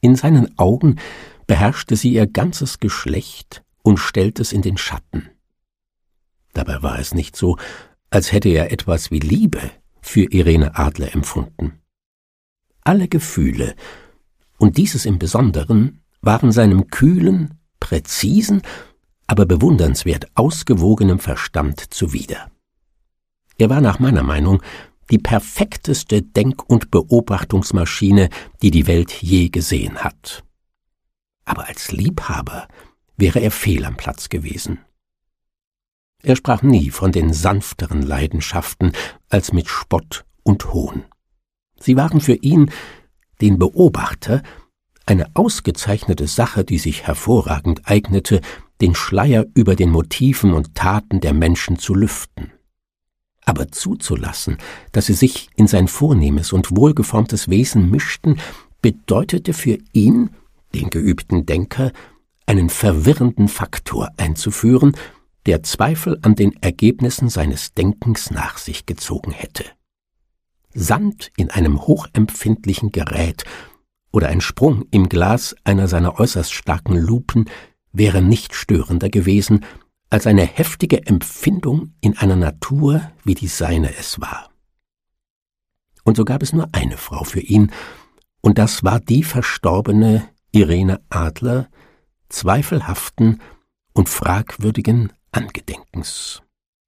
In seinen Augen beherrschte sie ihr ganzes Geschlecht und stellte es in den Schatten. Dabei war es nicht so, als hätte er etwas wie Liebe für Irene Adler empfunden. Alle Gefühle, und dieses im Besonderen, waren seinem kühlen, präzisen, aber bewundernswert ausgewogenem Verstand zuwider. Er war nach meiner Meinung die perfekteste Denk- und Beobachtungsmaschine, die die Welt je gesehen hat. Aber als Liebhaber wäre er fehl am Platz gewesen. Er sprach nie von den sanfteren Leidenschaften als mit Spott und Hohn. Sie waren für ihn, den Beobachter, eine ausgezeichnete Sache, die sich hervorragend eignete, den Schleier über den Motiven und Taten der Menschen zu lüften. Aber zuzulassen, dass sie sich in sein vornehmes und wohlgeformtes Wesen mischten, bedeutete für ihn, den geübten Denker, einen verwirrenden Faktor einzuführen, der Zweifel an den Ergebnissen seines Denkens nach sich gezogen hätte. Sand in einem hochempfindlichen Gerät oder ein Sprung im Glas einer seiner äußerst starken Lupen wäre nicht störender gewesen als eine heftige Empfindung in einer Natur, wie die seine es war. Und so gab es nur eine Frau für ihn, und das war die verstorbene Irene Adler, zweifelhaften und fragwürdigen Angedenkens.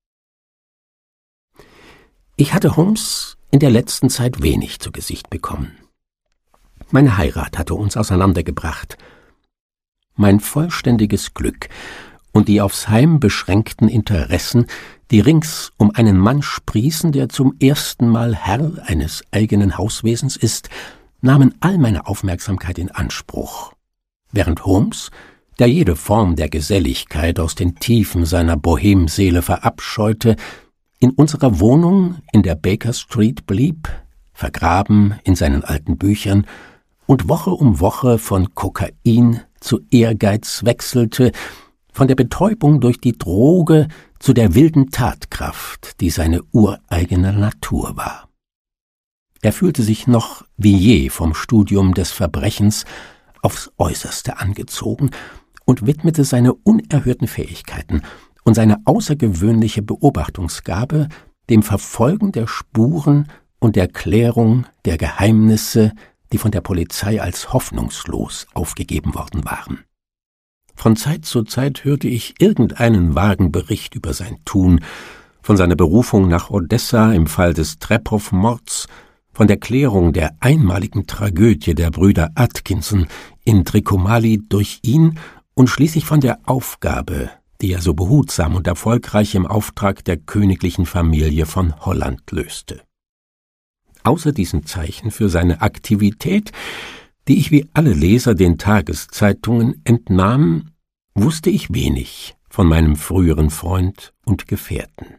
Ich hatte Holmes in der letzten Zeit wenig zu Gesicht bekommen. Meine Heirat hatte uns auseinandergebracht. Mein vollständiges Glück und die aufs Heim beschränkten Interessen, die rings um einen Mann sprießen, der zum ersten Mal Herr eines eigenen Hauswesens ist, nahmen all meine Aufmerksamkeit in Anspruch, während Holmes, der jede Form der Geselligkeit aus den Tiefen seiner Bohemseele verabscheute, in unserer Wohnung in der Baker Street blieb, vergraben in seinen alten Büchern, und Woche um Woche von Kokain zu Ehrgeiz wechselte, von der Betäubung durch die Droge zu der wilden Tatkraft, die seine ureigene Natur war. Er fühlte sich noch wie je vom Studium des Verbrechens aufs Äußerste angezogen und widmete seine unerhörten Fähigkeiten und seine außergewöhnliche Beobachtungsgabe dem Verfolgen der Spuren und der Klärung der Geheimnisse, die von der Polizei als hoffnungslos aufgegeben worden waren. Von Zeit zu Zeit hörte ich irgendeinen vagen Bericht über sein Tun, von seiner Berufung nach Odessa im Fall des Trepow-Mords, von der Klärung der einmaligen Tragödie der Brüder Atkinson in Trikomali durch ihn und schließlich von der Aufgabe, die er so behutsam und erfolgreich im Auftrag der königlichen Familie von Holland löste. Außer diesen Zeichen für seine Aktivität, die ich wie alle Leser den Tageszeitungen entnahm, wusste ich wenig von meinem früheren Freund und Gefährten.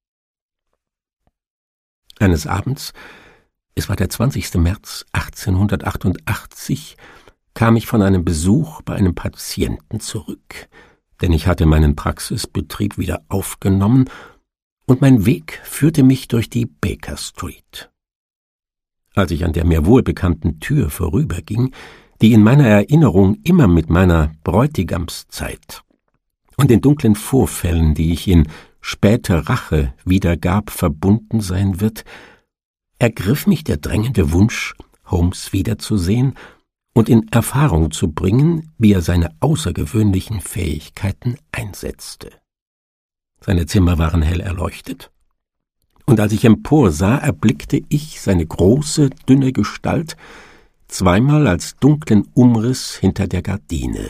Eines Abends, es war der 20. März 1888, kam ich von einem Besuch bei einem Patienten zurück, denn ich hatte meinen Praxisbetrieb wieder aufgenommen, und mein Weg führte mich durch die Baker Street. Als ich an der mir wohlbekannten Tür vorüberging, die in meiner Erinnerung immer mit meiner Bräutigamszeit und den dunklen Vorfällen, die ich in später Rache wiedergab, verbunden sein wird, ergriff mich der drängende Wunsch, Holmes wiederzusehen und in Erfahrung zu bringen, wie er seine außergewöhnlichen Fähigkeiten einsetzte. Seine Zimmer waren hell erleuchtet, und als ich emporsah, erblickte ich seine große, dünne Gestalt zweimal als dunklen Umriss hinter der Gardine.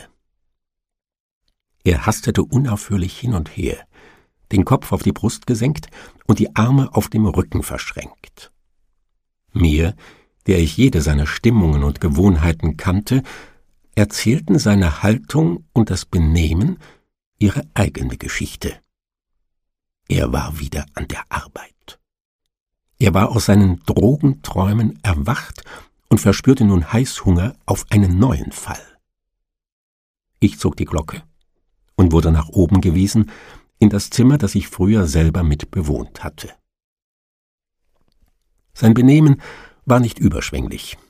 Er hastete unaufhörlich hin und her, den Kopf auf die Brust gesenkt und die Arme auf dem Rücken verschränkt. Mir, der ich jede seiner Stimmungen und Gewohnheiten kannte, erzählten seine Haltung und das Benehmen ihre eigene Geschichte. Er war wieder an der Arbeit. Er war aus seinen Drogenträumen erwacht und verspürte nun Heißhunger auf einen neuen Fall. Ich zog die Glocke und wurde nach oben gewiesen, in das Zimmer, das ich früher selber mit bewohnt hatte. Sein Benehmen war nicht überschwänglich.